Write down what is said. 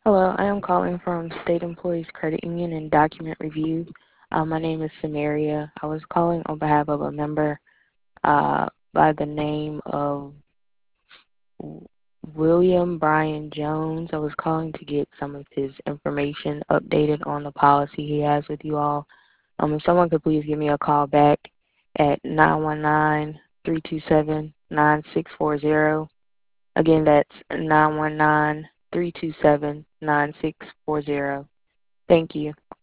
Hello, I am calling from State Employees Credit Union and Document Review. My name is Samaria. I was calling on behalf of a member by the name of William Brian Jones. I was calling to get some of his information updated on the policy he has with you all. If someone could please give me a call back at 919-327-9640. Again, that's 919-327-9640. Thank you.